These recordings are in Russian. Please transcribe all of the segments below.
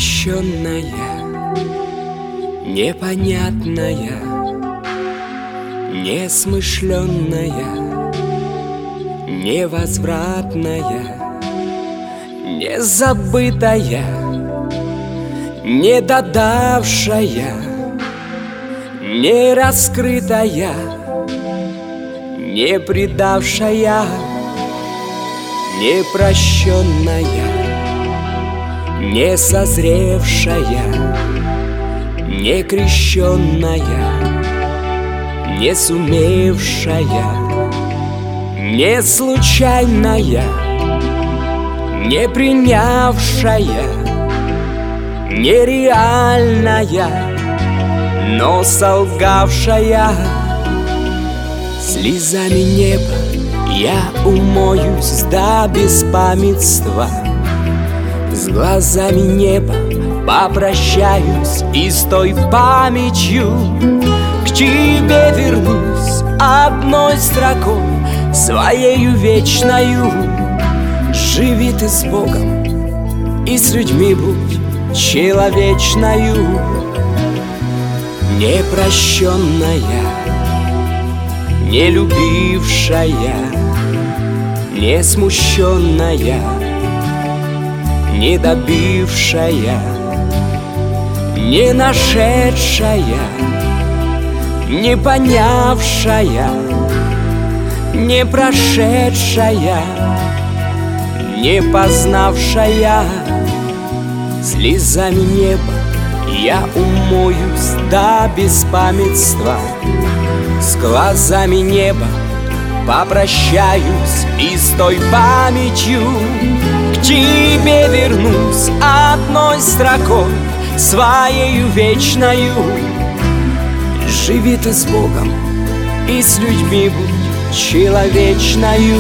Непрощенная, непонятная, несмышленная, невозвратная, незабытая, недодавшая, нераскрытая, не предавшая, непрощенная, не созревшая, не крещенная, не сумевшая, не случайная, не принявшая, нереальная, но солгавшая. Слезами неба я умоюсь до беспамятства, с глазами неба попрощаюсь и с той памятью к тебе вернусь одной строкой своею вечною. Живи ты с Богом и с людьми будь человечною. Непрощенная, не любившая, не смущенная, не добившая, не нашедшая, не понявшая, не прошедшая, не познавшая. Слезами неба я умоюсь до беспамятства, с глазами неба попрощаюсь и с той памятью к тебе вернусь одной строкой своею вечною. Живи ты с Богом и с людьми будь человечною.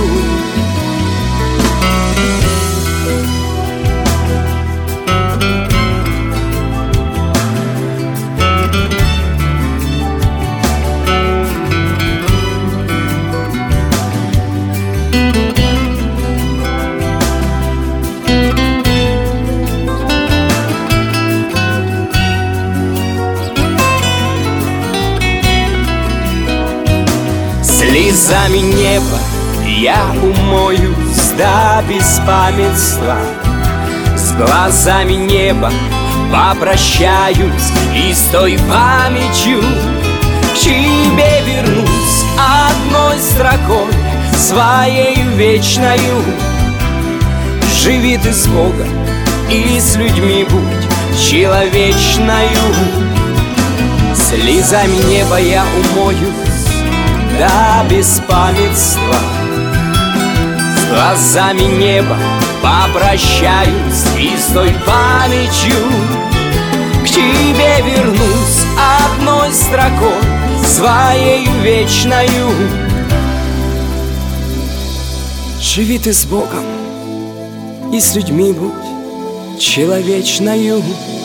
Слезами неба я умоюсь до беспамятства, с глазами неба попрощаюсь и с той памятью к тебе вернусь одной строкой своею вечною. Живи ты с Богом и с людьми будь человечною. Слезами неба я умоюсь до беспамятства, с глазами неба попрощаюсь и с той памятью к тебе вернусь одной строкой своею вечною. Живи ты с Богом и с людьми будь человечною.